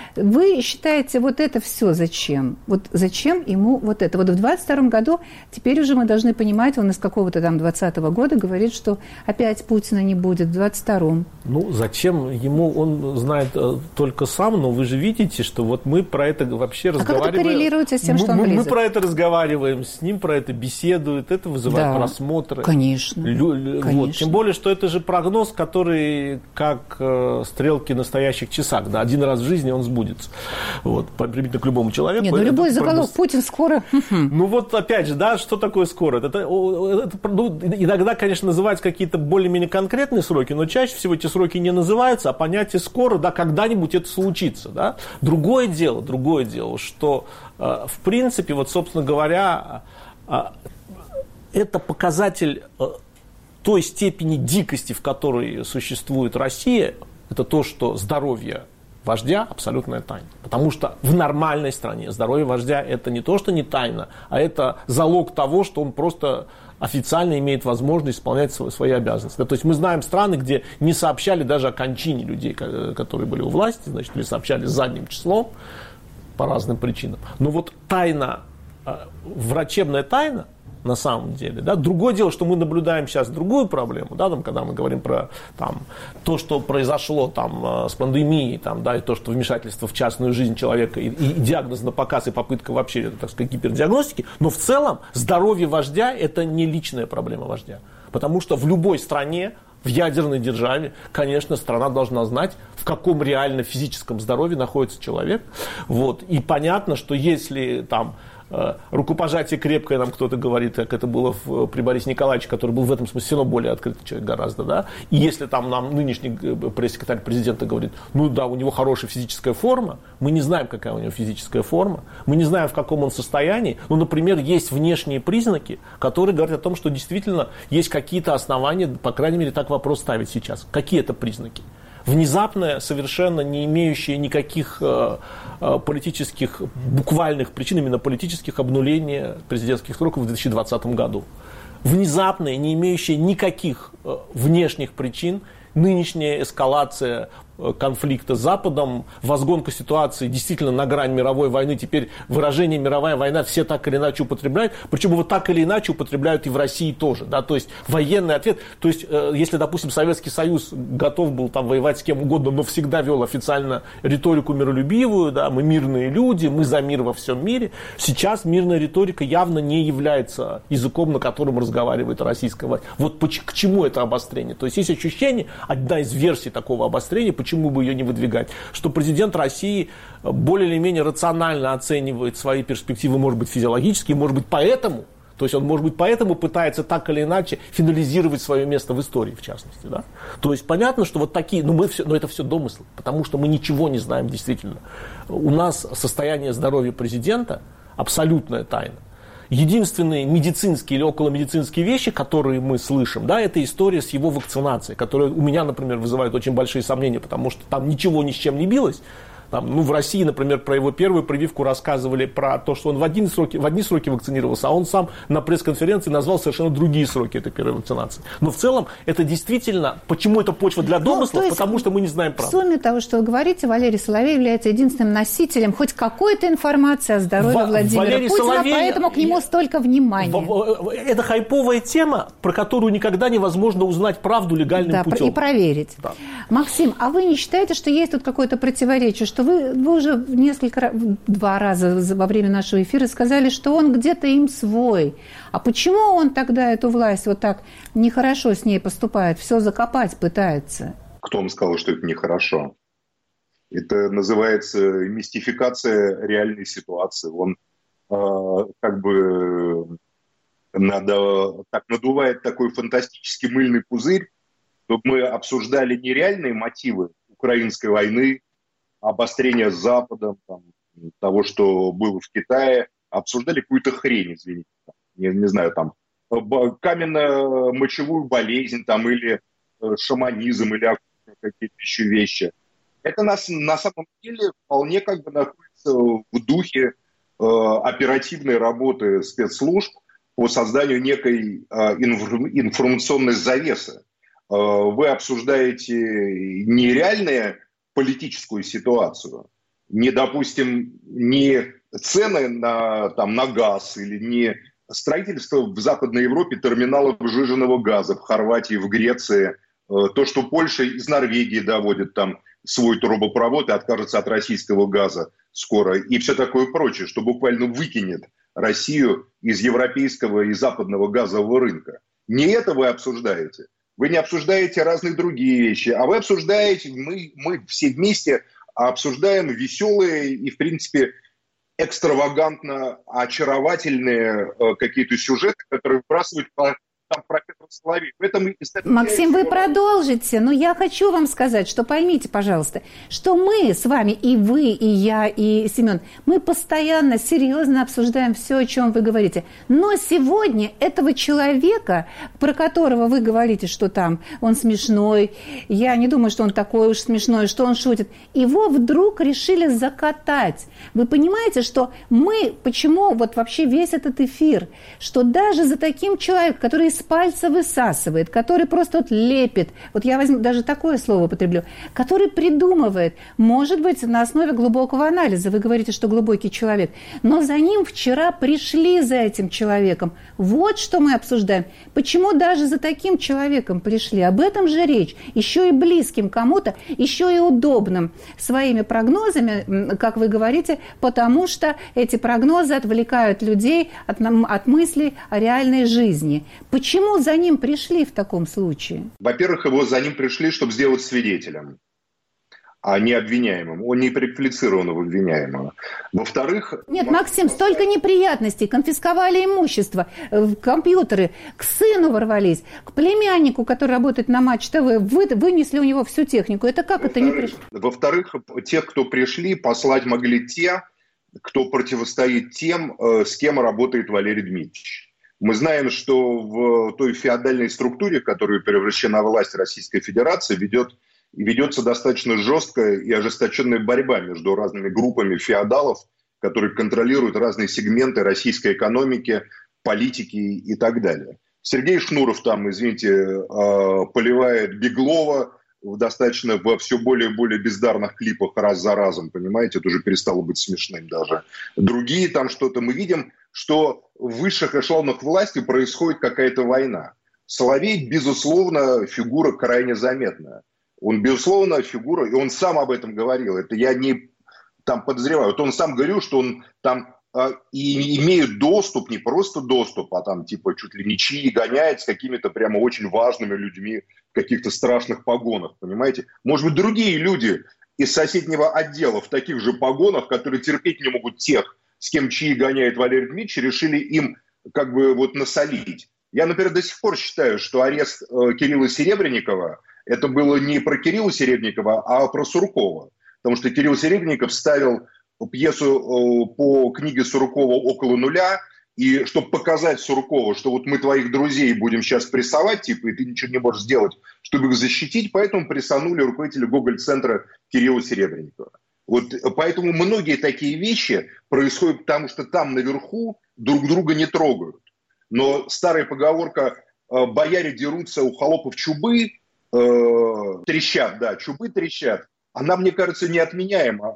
Вы считаете, вот это все зачем? Вот зачем ему вот это? Вот в 22 году, теперь уже мы должны понимать, он из какого-то там 20-го года говорит, что опять Путина не будет в 22-м. Ну, зачем ему, он знает только сам, но вы же видите, что вот мы про это вообще разговариваем. А как это коррелируется с тем, что он близок? Мы про это разговариваем, с ним про это беседуют, это вызывает просмотры. Конечно. Вот. Тем более, что это же прогноз, который как стрелки на стоящих часах. Да, один раз в жизни он сбудется. Вот, применительно к любому человеку. Нет, любой заголовок Путин скоро. Ну вот опять же, да, что такое скоро? Иногда, конечно, называются какие-то более-менее конкретные сроки, но чаще всего эти сроки не называются, а понятие скоро, да, когда-нибудь это случится. Да? Другое дело, что в принципе, вот, собственно говоря, это показатель той степени дикости, в которой существует Россия, это то, что здоровье вождя абсолютная тайна. Потому что в нормальной стране здоровье вождя это не то, что не тайна, а это залог того, что он просто официально имеет возможность исполнять свои обязанности. То есть мы знаем страны, где не сообщали даже о кончине людей, которые были у власти, значит, или сообщали задним числом по разным причинам. Но вот тайна, врачебная тайна, на самом деле. Да? Другое дело, что мы наблюдаем сейчас другую проблему, да, там, когда мы говорим про то, что произошло с пандемией, да, и то, что вмешательство в частную жизнь человека, и диагноз на показ, и попытка вообще, так сказать, гипердиагностики. Но в целом здоровье вождя – это не личная проблема вождя. Потому что в любой стране, в ядерной державе, конечно, страна должна знать, в каком реально физическом здоровье находится человек. Вот. И понятно, что если рукопожатие крепкое, нам кто-то говорит, как это было при Борисе Николаевиче, который был в этом смысле все равно более открытый человек гораздо, да, и если нам нынешний пресс-секретарь президента говорит, ну да, у него хорошая физическая форма, мы не знаем, какая у него физическая форма, мы не знаем, в каком он состоянии, ну, например, есть внешние признаки, которые говорят о том, что действительно есть какие-то основания, по крайней мере, так вопрос ставить сейчас. Какие это признаки? Внезапное, совершенно не имеющее никаких политических, буквальных причин, именно политических, обнуления президентских сроков в 2020 году. Внезапное, не имеющее никаких внешних причин, нынешняя эскалация конфликта с Западом, возгонка ситуации действительно на грань мировой войны. Теперь выражение «мировая война» все так или иначе употребляют, причем его так или иначе употребляют и в России тоже. Да? То есть военный ответ, то есть если, допустим, Советский Союз готов был там воевать с кем угодно, но всегда вел официально риторику миролюбивую, да, мы мирные люди, мы за мир во всем мире, сейчас мирная риторика явно не является языком, на котором разговаривает российская власть. Вот к чему это обострение? То есть есть ощущение, одна из версий такого обострения, почему бы ее не выдвигать, что президент России более или менее рационально оценивает свои перспективы, может быть, физиологически, может быть, поэтому, то есть он, может быть, поэтому пытается так или иначе финализировать свое место в истории, в частности. Да? То есть понятно, что вот такие, но это все домыслы, потому что мы ничего не знаем действительно. У нас состояние здоровья президента абсолютная тайна. Единственные медицинские или околомедицинские вещи, которые мы слышим, да, это история с его вакцинацией, которая у меня, например, вызывает очень большие сомнения, потому что там ничего ни с чем не билось. Там, в России, например, про его первую прививку рассказывали про то, что он в одни сроки вакцинировался, а он сам на пресс-конференции назвал совершенно другие сроки этой первой вакцинации. Но в целом это действительно, почему это почва для домыслов, потому что мы не знаем правду. В сумме того, что вы говорите, Валерий Соловей является единственным носителем хоть какой-то информации о здоровье Владимира Путина, Соловей, поэтому к нему столько внимания. Это хайповая тема, про которую никогда невозможно узнать правду легальным путем. И проверить. Да. Максим, а вы не считаете, что есть тут какое-то противоречие, что вы уже два раза во время нашего эфира сказали, что он где-то им свой. А почему он тогда эту власть вот так нехорошо с ней поступает, все закопать пытается? Кто вам сказал, что это нехорошо? Это называется мистификация реальной ситуации. Он надувает такой фантастический мыльный пузырь, чтобы мы обсуждали не реальные мотивы украинской войны, обострения с Западом, того, что было в Китае, обсуждали какую-то хрень, извините. Не знаю, каменно-мочевую болезнь или шаманизм, или какие-то еще вещи. Это на самом деле вполне находится в духе оперативной работы спецслужб по созданию некой информационной завесы. Вы обсуждаете нереальные политическую ситуацию, допустим, не цены на газ или не строительство в Западной Европе терминалов сжиженного газа в Хорватии, в Греции, то, что Польша из Норвегии доводит свой трубопровод и откажется от российского газа скоро, и все такое прочее, что буквально выкинет Россию из европейского и западного газового рынка. Не это вы обсуждаете. Вы не обсуждаете разные другие вещи, а вы обсуждаете, мы все вместе обсуждаем веселые и, в принципе, экстравагантно очаровательные какие-то сюжеты, которые вбрасывают профессор Соловей. Максим, вы продолжите, но я хочу вам сказать, что поймите, пожалуйста, что мы с вами, и вы, и я, и Семен, мы постоянно, серьезно обсуждаем все, о чем вы говорите. Но сегодня этого человека, про которого вы говорите, что он смешной, я не думаю, что он такой уж смешной, что он шутит, его вдруг решили закатать. Вы понимаете, что почему вообще весь этот эфир, что даже за таким человеком, который из пальца высасывает, который просто лепит, я возьму даже такое слово употреблю, который придумывает, может быть, на основе глубокого анализа, вы говорите, что глубокий человек, но за ним вчера пришли, за этим человеком. Вот что мы обсуждаем. Почему даже за таким человеком пришли? Об этом же речь. Еще и близким кому-то, еще и удобным своими прогнозами, как вы говорите, потому что эти прогнозы отвлекают людей от мыслей о реальной жизни. Почему за ним пришли в таком случае? Во-первых, за ним пришли, чтобы сделать свидетелем, а не обвиняемым. Он не переквалифицирован в обвиняемого. Во-вторых... Нет, Максим, столько неприятностей. Конфисковали имущество, компьютеры, к сыну ворвались, к племяннику, который работает на Матч ТВ, вынесли у него всю технику. Это как это не пришло? Во-вторых, тех, кто пришли, послать могли те, кто противостоит тем, с кем работает Валерий Дмитриевич. Мы знаем, что в той феодальной структуре, в которую превращена власть Российской Федерации, ведется достаточно жесткая и ожесточенная борьба между разными группами феодалов, которые контролируют разные сегменты российской экономики, политики и так далее. Сергей Шнуров поливает Беглова, достаточно во все более и более бездарных клипах раз за разом, понимаете, это уже перестало быть смешным даже. Другие там что-то, мы видим, что в высших эшелонах власти происходит какая-то война. Соловей, безусловно, фигура крайне заметная. Он, безусловно, фигура, и он сам об этом говорил, это я не там подозреваю, вот он сам говорил, что он там и имеют доступ, не просто доступ, а там типа чуть ли не чьи гоняет с какими-то прямо очень важными людьми в каких-то страшных погонах, понимаете? Может быть, другие люди из соседнего отдела в таких же погонах, которые терпеть не могут тех, с кем чьи гоняет Валерий Дмитриевич, решили им как бы вот насолить. Я, например, до сих пор считаю, что арест Кирилла Серебренникова это было не про Кирилла Серебренникова, а про Суркова. Потому что Кирилл Серебренников ставил пьесу по книге Суркова «Около нуля», и чтобы показать Суркову, что вот мы твоих друзей будем сейчас прессовать, типа, и ты ничего не можешь сделать, чтобы их защитить, поэтому прессанули руководителя Гоголь-центра Кирилла Серебренникова. Вот поэтому многие такие вещи происходят, потому что там наверху друг друга не трогают. Но старая поговорка «бояре дерутся, у холопов чубы трещат», да, чубы трещат, она, мне кажется, неотменяема.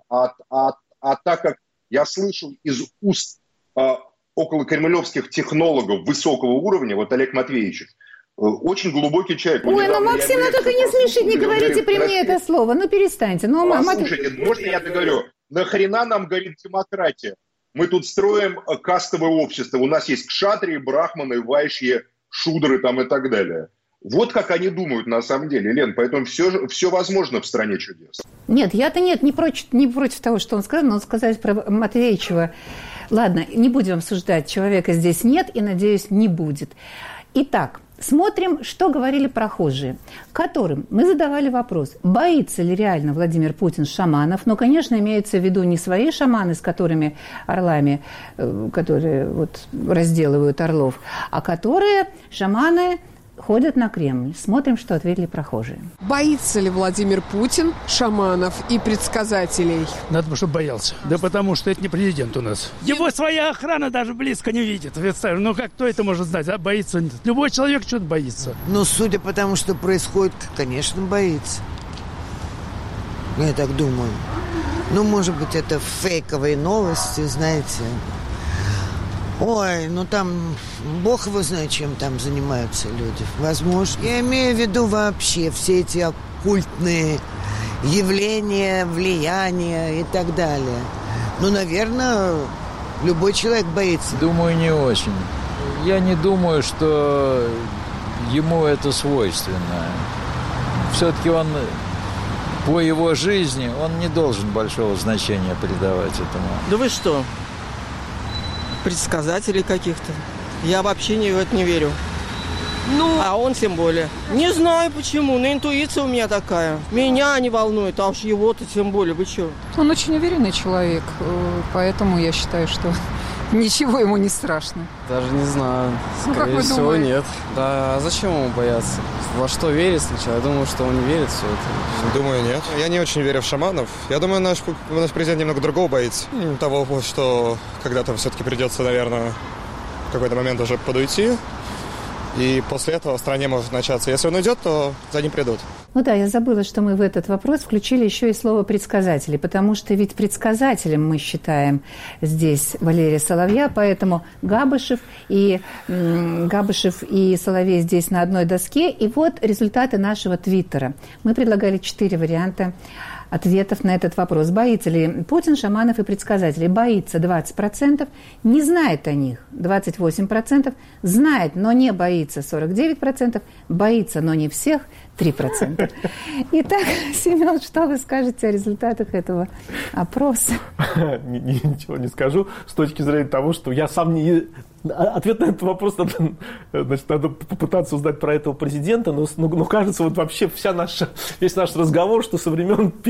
А так как я слышал из уст околокремлевских технологов высокого уровня, вот Олег Матвеевич, очень глубокий человек. Ой, ну, Максим, ну только не смешите, не говорите при мне это слово, ну перестаньте. Ну, слушайте, можно я договорю? Нахрена нам, говорит, демократия? Мы тут строим кастовое общество. У нас есть кшатрии, брахманы, вайшьи, шудры там и так далее. Вот как они думают на самом деле, Лен, поэтому все возможно в стране чудес. Нет, я-то не против того, что он сказал, но сказать про Матвеичева. Ладно, не будем обсуждать, человека здесь нет и, надеюсь, не будет. Итак, смотрим, что говорили прохожие, которым мы задавали вопрос, боится ли реально Владимир Путин шаманов. Но, конечно, имеется в виду не свои шаманы, с которыми орлами, которые вот разделывают орлов, а которые шаманы ходят на Кремль. Смотрим, что ответили прохожие. Боится ли Владимир Путин шаманов и предсказателей? Надо бы, чтобы боялся. Да потому что это не президент у нас. Его своя охрана даже близко не видит. Ну как, кто это может знать? А боится? Любой человек что-то боится. Ну, судя по тому, что происходит, конечно, боится. Я так думаю. Ну, может быть, это фейковые новости, знаете. Ой, ну там, бог его знает, чем там занимаются люди. Возможно. Я имею в виду вообще все эти оккультные явления, влияния и так далее. Ну, наверное, любой человек боится. Думаю, не очень. Я не думаю, что ему это свойственно. Все-таки он, по его жизни, он не должен большого значения придавать этому. Да вы что? Предсказателей каких-то. Я вообще в это не верю. Ну, а он тем более. Не знаю почему, но интуиция у меня такая. Меня не волнует, а уж его-то тем более. Вы что? Он очень уверенный человек, поэтому я считаю, что ничего ему не страшно. Даже не знаю. Скорее всего, нет. Да, а зачем ему бояться? Во что верит сначала? Я думаю, что он не верит в все это. Думаю, нет. Я не очень верю в шаманов. Я думаю, наш президент немного другого боится. Того, что когда-то все-таки придется, наверное, в какой-то момент уже подуйти. И после этого в стране может начаться. Если он уйдет, то за ним придут. Ну да, я забыла, что мы в этот вопрос включили еще и слово «предсказатели», потому что ведь предсказателем мы считаем здесь Валерия Соловья, поэтому Габышев и Соловей здесь на одной доске. И вот результаты нашего твиттера. Мы предлагали 4 варианта ответов на этот вопрос. Боится ли Путин шаманов и предсказателей? Боится 20%, не знает о них 28%, знает, но не боится 49%, боится, но не всех 3%. Итак, Семен, что вы скажете о результатах этого опроса? Ничего не скажу с точки зрения того, что я сам не... Ответ на этот вопрос надо попытаться узнать про этого президента, но кажется, вот вообще весь наш разговор, что со времен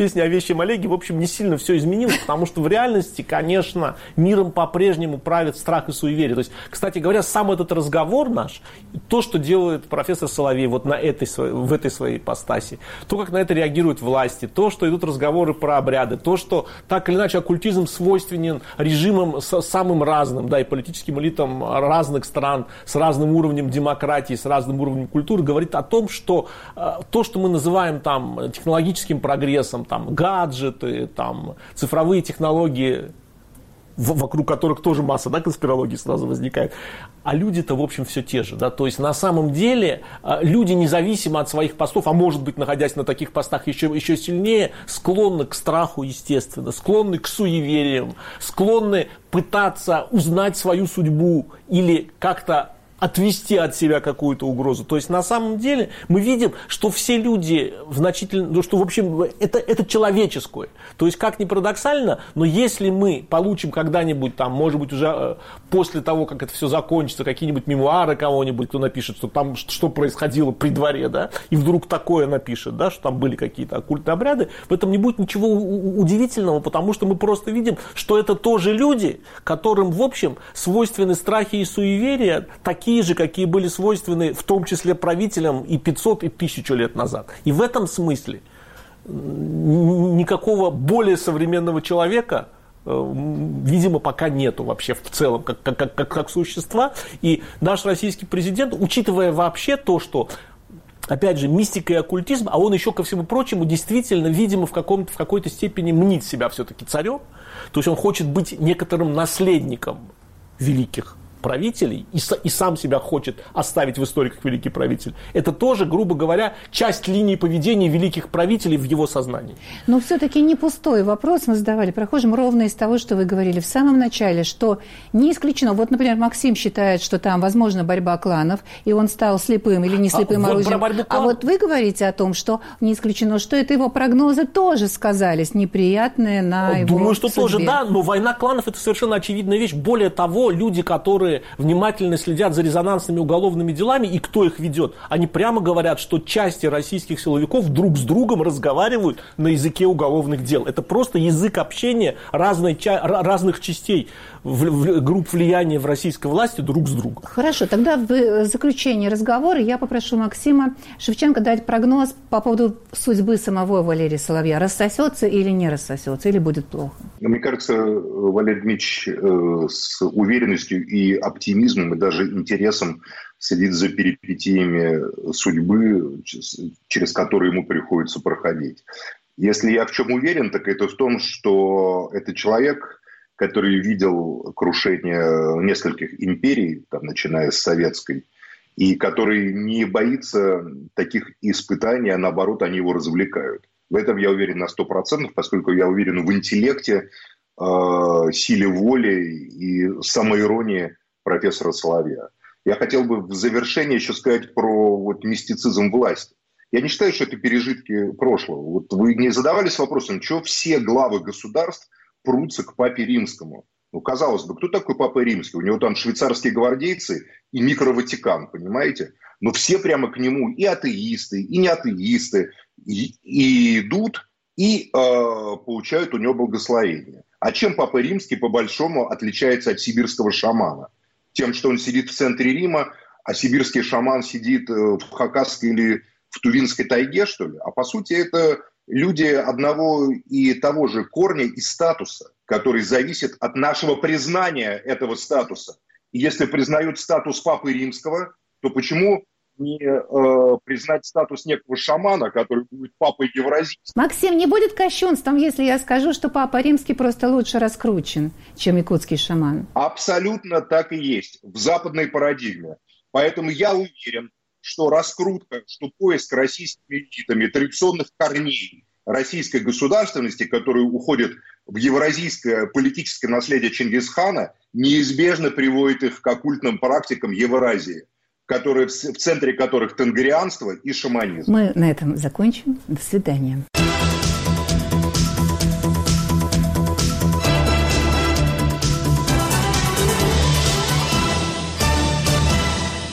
песне о вещем Олеге, в общем, не сильно все изменилось, потому что в реальности, конечно, миром по-прежнему правит страх и суеверие. То есть, кстати говоря, сам этот разговор наш, то, что делает профессор Соловей вот в этой своей ипостаси, то, как на это реагируют власти, то, что идут разговоры про обряды, то, что так или иначе оккультизм свойственен режимам самым разным, да, и политическим элитам разных стран, с разным уровнем демократии, с разным уровнем культуры, говорит о том, что то, что мы называем там технологическим прогрессом, там гаджеты, там цифровые технологии, вокруг которых тоже масса, да, конспирологий сразу возникает, а люди-то, в общем, все те же, да, то есть на самом деле люди, независимо от своих постов, а может быть, находясь на таких постах еще сильнее, склонны к страху, естественно, склонны к суевериям, склонны пытаться узнать свою судьбу или как-то отвести от себя какую-то угрозу. То есть на самом деле мы видим, что все люди что в общем это человеческое. То есть как ни парадоксально, но если мы получим когда-нибудь там, может быть уже после того, как это все закончится, какие-нибудь мемуары кого-нибудь, кто напишет, что там что происходило при дворе, да, и вдруг такое напишет, да, что там были какие-то оккультные обряды, в этом не будет ничего удивительного, потому что мы просто видим, что это тоже люди, которым в общем свойственны страхи и суеверия, такие же, какие были свойственны в том числе правителям и 500, и 1000 лет назад. И в этом смысле никакого более современного человека, видимо, пока нету вообще в целом, как существа. И наш российский президент, учитывая вообще то, что, опять же, мистика и оккультизм, а он еще, ко всему прочему, действительно, видимо, в какой-то степени мнит себя все-таки царем, то есть он хочет быть некоторым наследником великих правителей и сам себя хочет оставить в истории как великий правитель. Это тоже, грубо говоря, часть линии поведения великих правителей в его сознании. Но все-таки не пустой вопрос мы задавали прохожим ровно из того, что вы говорили в самом начале, что не исключено. Вот, например, Максим считает, что там возможна борьба кланов, и он стал слепым или не слепым оружием. А вот вы говорите о том, что не исключено, что это его прогнозы тоже сказались неприятные на его Думаю, что судьбе. тоже, да, но война кланов – это совершенно очевидная вещь. Более того, люди, которые внимательно следят за резонансными уголовными делами и кто их ведет, они прямо говорят, что части российских силовиков друг с другом разговаривают на языке уголовных дел. Это просто язык общения разных частей групп влияния в российской власти друг с другом. Хорошо, тогда в заключении разговора я попрошу Максима Шевченко дать прогноз по поводу судьбы самого Валерия Соловья. Рассосется или не рассосется, или будет плохо? Мне кажется, Валерий Дмитриевич с уверенностью и оптимизмом, и даже интересом следит за перипетиями судьбы, через которые ему приходится проходить. Если я в чем уверен, так это в том, что это человек, который видел крушение нескольких империй, там, начиная с советской, и который не боится таких испытаний, а наоборот, они его развлекают. В этом я уверен на 100%, поскольку я уверен в интеллекте, силе воли и самоиронии профессора Соловья. Я хотел бы в завершение еще сказать про мистицизм власти. Я не считаю, что это пережитки прошлого. Вот вы не задавались вопросом, чего все главы государств прутся к папе римскому. Ну, казалось бы, кто такой папа римский? У него там швейцарские гвардейцы и микроватикан, понимаете? Но все прямо к нему, и атеисты, и не атеисты, и идут, и получают у него благословение. А чем папа римский, по-большому, отличается от сибирского шамана? Тем, что он сидит в центре Рима, а сибирский шаман сидит в Хакасской или в Тувинской тайге, что ли? А по сути это люди одного и того же корня и статуса, который зависит от нашего признания этого статуса. И если признают статус папы римского, то почему не признать статус некого шамана, который будет папой евразийским? Максим, не будет кощунством, если я скажу, что папа римский просто лучше раскручен, чем якутский шаман? Абсолютно так и есть в западной парадигме. Поэтому я уверен, что раскрутка, что поиск российскими элитами традиционных корней российской государственности, которые уходят в евразийское политическое наследие Чингисхана, неизбежно приводит их к оккультным практикам Евразии, в центре которых тенгрианство и шаманизм. Мы на этом закончим. До свидания.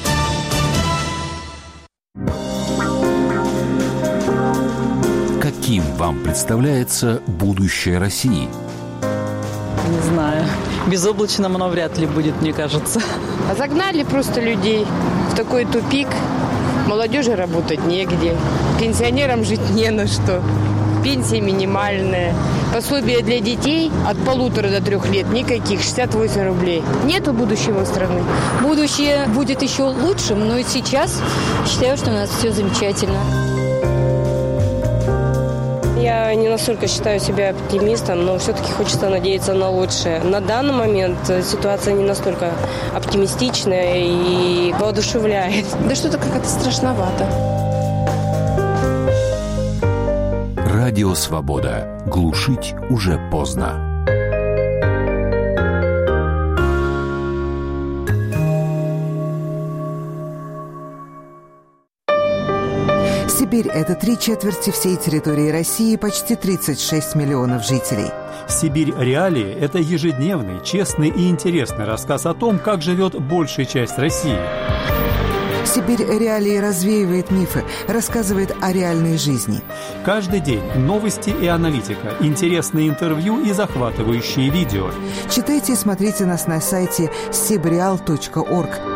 Какие Каким вам представляется будущее России? Не знаю. Безоблачным оно вряд ли будет, мне кажется. Загнали просто людей в такой тупик. Молодежи работать негде. Пенсионерам жить не на что. Пенсия минимальная. Пособие для детей от 1,5 до 3 лет никаких, 68 рублей. Нету будущего страны. Будущее будет еще лучшим, но и сейчас считаю, что у нас все замечательно. Я не настолько считаю себя оптимистом, но все-таки хочется надеяться на лучшее. На данный момент ситуация не настолько оптимистичная и воодушевляет. Да что-то как-то страшновато. Радио «Свобода». Глушить уже поздно. Сибирь – это 3/4 всей территории России, почти 36 миллионов жителей. «Сибирь. Реалии» – это ежедневный, честный и интересный рассказ о том, как живет большая часть России. «Сибирь. Реалии» развеивает мифы, рассказывает о реальной жизни. Каждый день новости и аналитика, интересные интервью и захватывающие видео. Читайте и смотрите нас на сайте sibrial.org.